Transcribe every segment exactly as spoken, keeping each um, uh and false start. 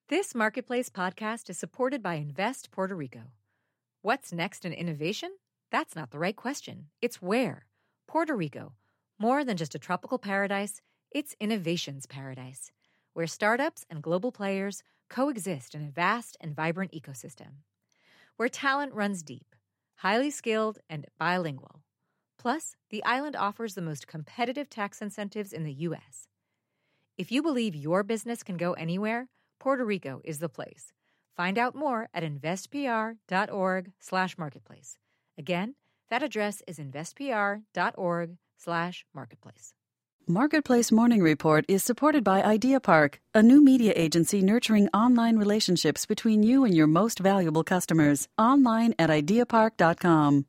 This Marketplace podcast is supported by Invest Puerto Rico. What's next in innovation? That's not the right question. It's where. Puerto Rico. More than just a tropical paradise, it's innovation's paradise, where startups and global players coexist in a vast and vibrant ecosystem. Where talent runs deep, highly skilled, and bilingual. Plus, the island offers the most competitive tax incentives in the U S. If you believe your business can go anywhere, Puerto Rico is the place. Find out more at investpr.org slash marketplace. Again, that address is investpr.org slash marketplace. Marketplace Morning Report is supported by Idea Park, a new media agency nurturing online relationships between you and your most valuable customers. Online at idea park dot com.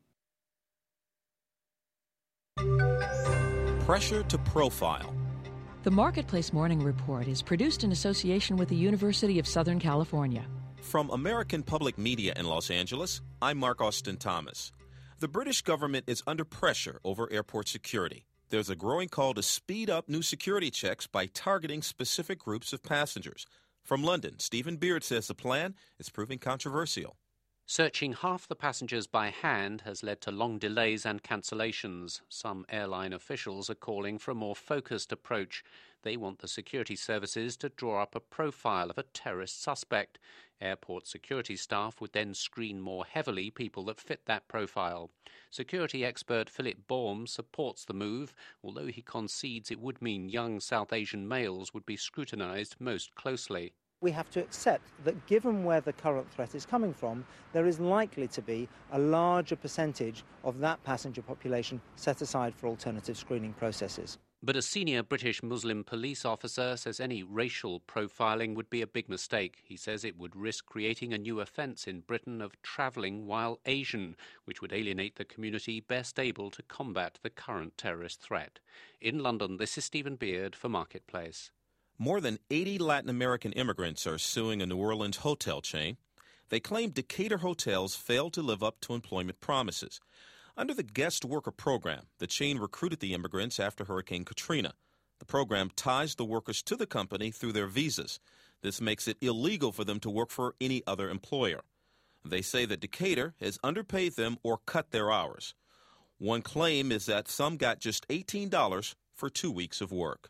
Pressure to profile. The Marketplace Morning Report is produced in association with the University of Southern California. From American Public Media in Los Angeles, I'm Mark Austin Thomas. The British government is under pressure over airport security. There's a growing call to speed up new security checks by targeting specific groups of passengers. From London, Stephen Beard says the plan is proving controversial. Searching half the passengers by hand has led to long delays and cancellations. Some airline officials are calling for a more focused approach. They want the security services to draw up a profile of a terrorist suspect. Airport security staff would then screen more heavily people that fit that profile. Security expert Philip Baum supports the move, although he concedes it would mean young South Asian males would be scrutinized most closely. We have to accept that given where the current threat is coming from, there is likely to be a larger percentage of that passenger population set aside for alternative screening processes. But a senior British Muslim police officer says any racial profiling would be a big mistake. He says it would risk creating a new offence in Britain of travelling while Asian, which would alienate the community best able to combat the current terrorist threat. In London, this is Stephen Beard for Marketplace. More than eighty Latin American immigrants are suing a New Orleans hotel chain. They claim Decatur hotels failed to live up to employment promises. Under the guest worker program, the chain recruited the immigrants after Hurricane Katrina. The program ties the workers to the company through their visas. This makes it illegal for them to work for any other employer. They say that Decatur has underpaid them or cut their hours. One claim is that some got just eighteen dollars for two weeks of work.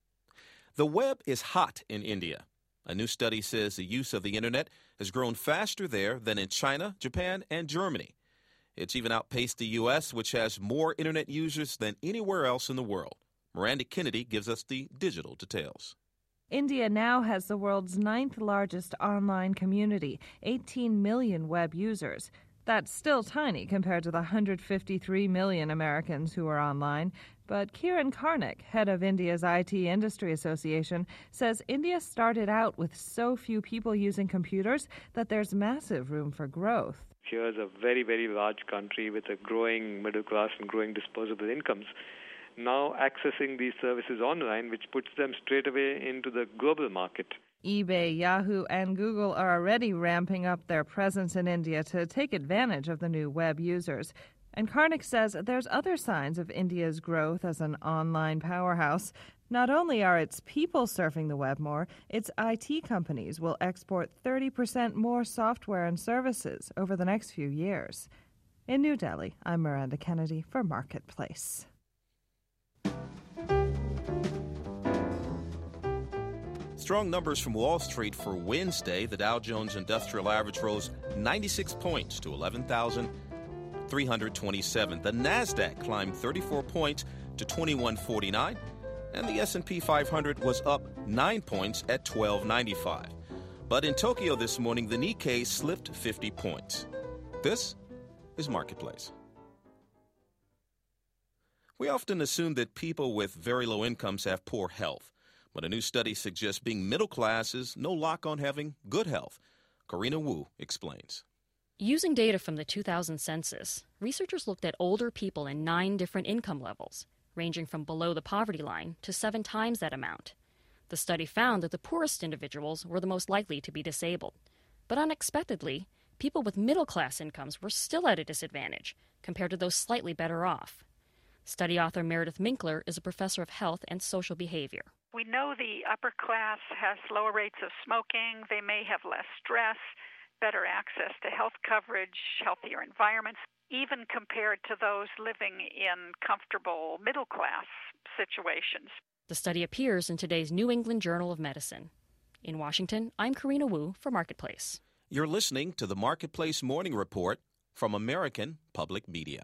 The web is hot in India. A new study says the use of the internet has grown faster there than in China, Japan, and Germany. It's even outpaced the U S, which has more internet users than anywhere else in the world. Miranda Kennedy gives us the digital details. India now has the world's ninth largest online community, eighteen million web users. That's still tiny compared to the one hundred fifty-three million Americans who are online. But Kiran Karnik, head of India's I T Industry Association, says India started out with so few people using computers that there's massive room for growth. Here's a very, very large country with a growing middle class and growing disposable incomes, now accessing these services online, which puts them straight away into the global market. eBay, Yahoo, and Google are already ramping up their presence in India to take advantage of the new web users. And Karnik says there's other signs of India's growth as an online powerhouse. Not only are its people surfing the web more, its I T companies will export thirty percent more software and services over the next few years. In New Delhi, I'm Miranda Kennedy for Marketplace. Strong numbers from Wall Street for Wednesday. The Dow Jones Industrial Average rose ninety-six points to eleven thousand three hundred twenty-seven. The Nasdaq climbed thirty-four points to twenty-one forty-nine, and the S and P five hundred was up nine points at twelve ninety-five. But in Tokyo this morning, the Nikkei slipped fifty points. This is Marketplace. We often assume that people with very low incomes have poor health, but a new study suggests being middle class is no lock on having good health. Karina Wu explains. Using data from the two thousand census, researchers looked at older people in nine different income levels, ranging from below the poverty line to seven times that amount. The study found that the poorest individuals were the most likely to be disabled. But unexpectedly, people with middle-class incomes were still at a disadvantage compared to those slightly better off. Study author Meredith Minkler is a professor of health and social behavior. We know the upper class has lower rates of smoking. They may have less stress, better access to health coverage, healthier environments, even compared to those living in comfortable middle-class situations. The study appears in today's New England Journal of Medicine. In Washington, I'm Karina Wu for Marketplace. You're listening to the Marketplace Morning Report from American Public Media.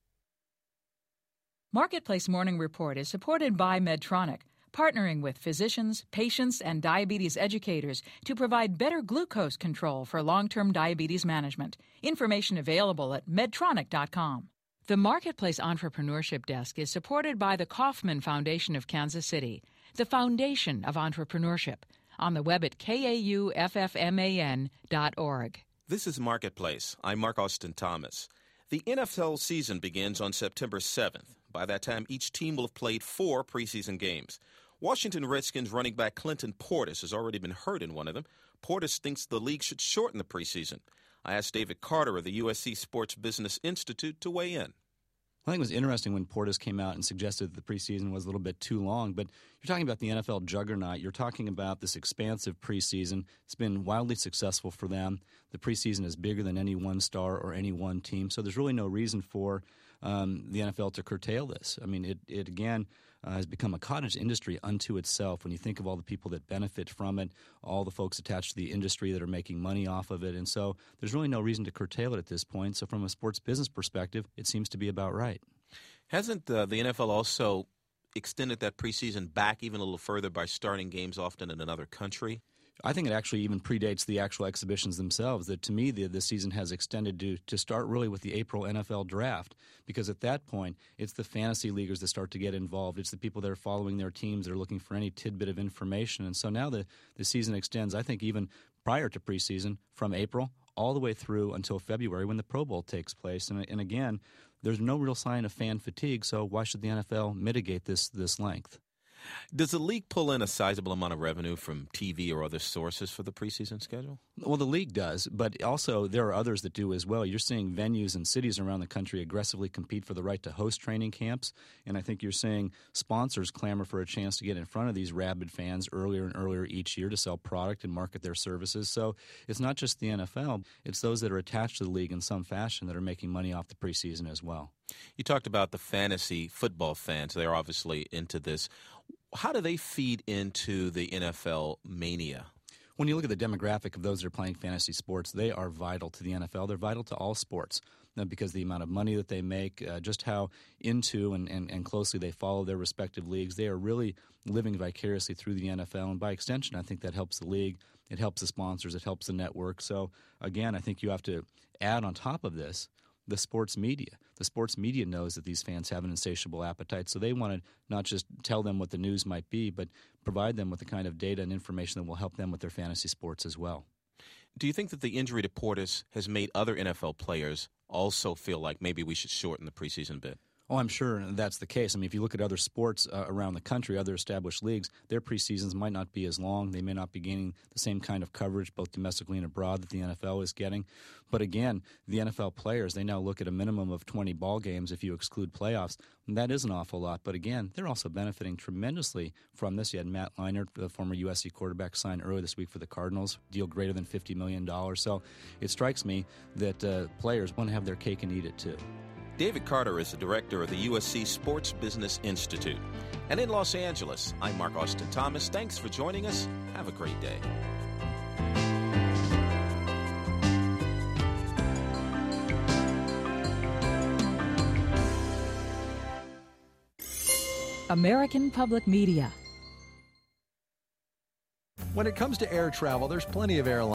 Marketplace Morning Report is supported by Medtronic, partnering with physicians, patients, and diabetes educators to provide better glucose control for long-term diabetes management. Information available at medtronic dot com. The Marketplace Entrepreneurship Desk is supported by the Kauffman Foundation of Kansas City, the foundation of entrepreneurship, on the web at K A U F F M A N dot org. This is Marketplace. I'm Mark Austin Thomas. The N F L season begins on September seventh. By that time, each team will have played four preseason games. Washington Redskins running back Clinton Portis has already been hurt in one of them. Portis thinks the league should shorten the preseason. I asked David Carter of the U S C Sports Business Institute to weigh in. I think it was interesting when Portis came out and suggested that the preseason was a little bit too long, but you're talking about the N F L juggernaut. You're talking about this expansive preseason. It's been wildly successful for them. The preseason is bigger than any one star or any one team, so there's really no reason for um, the N F L to curtail this. I mean, it, it again, uh, has become a cottage industry unto itself when you think of all the people that benefit from it, all the folks attached to the industry that are making money off of it, and so there's really no reason to curtail it at this point. So from a sports business perspective, it seems to be about right. Hasn't uh, the N F L also extended that preseason back even a little further by starting games often in another country? I think it actually even predates the actual exhibitions themselves. That to me, the, the season has extended to, to start really with the April N F L draft, because at that point, it's the fantasy leaguers that start to get involved. It's the people that are following their teams that are looking for any tidbit of information. And so now the, the season extends, I think, even prior to preseason, from April all the way through until February when the Pro Bowl takes place. And, and again, there's no real sign of fan fatigue, so why should the N F L mitigate this this length? Does the league pull in a sizable amount of revenue from T V or other sources for the preseason schedule? Well, the league does, but also there are others that do as well. You're seeing venues and cities around the country aggressively compete for the right to host training camps, and I think you're seeing sponsors clamor for a chance to get in front of these rabid fans earlier and earlier each year to sell product and market their services. So it's not just the N F L, it's those that are attached to the league in some fashion that are making money off the preseason as well. You talked about the fantasy football fans. They're obviously into this. How do they feed into the N F L mania? When you look at the demographic of those that are playing fantasy sports, they are vital to the N F L. They're vital to all sports because the amount of money that they make, uh, just how into and, and, and closely they follow their respective leagues. They are really living vicariously through the N F L, and by extension, I think that helps the league. It helps the sponsors. It helps the network. So, again, I think you have to add on top of this the sports media. The sports media knows that these fans have an insatiable appetite, so they want to not just tell them what the news might be, but provide them with the kind of data and information that will help them with their fantasy sports as well. Do you think that the injury to Portis has made other N F L players also feel like maybe we should shorten the preseason bit? Oh, I'm sure that's the case. I mean, if you look at other sports uh, around the country, other established leagues, their preseasons might not be as long. They may not be gaining the same kind of coverage, both domestically and abroad, that the N F L is getting. But again, the N F L players, they now look at a minimum of twenty ball games if you exclude playoffs. And that is an awful lot. But again, they're also benefiting tremendously from this. You had Matt Leinart, the former U S C quarterback, signed earlier this week for the Cardinals, deal greater than fifty million dollars. So it strikes me that uh, players want to have their cake and eat it too. David Carter is the director of the U S C Sports Business Institute. And in Los Angeles, I'm Mark Austin Thomas. Thanks for joining us. Have a great day. American Public Media. When it comes to air travel, there's plenty of airlines.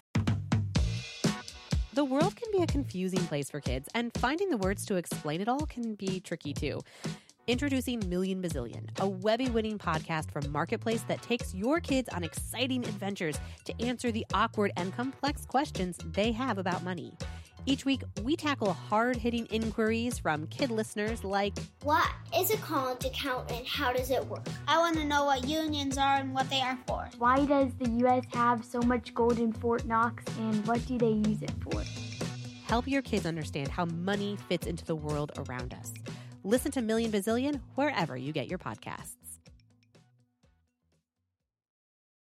The world can be a confusing place for kids, and finding the words to explain it all can be tricky too. Introducing Million Bazillion, a Webby-winning podcast from Marketplace that takes your kids on exciting adventures to answer the awkward and complex questions they have about money. Each week, we tackle hard-hitting inquiries from kid listeners like, what is a college account and how does it work? I want to know what unions are and what they are for. Why does the U S have so much gold in Fort Knox, and what do they use it for? Help your kids understand how money fits into the world around us. Listen to Million Bazillion wherever you get your podcasts.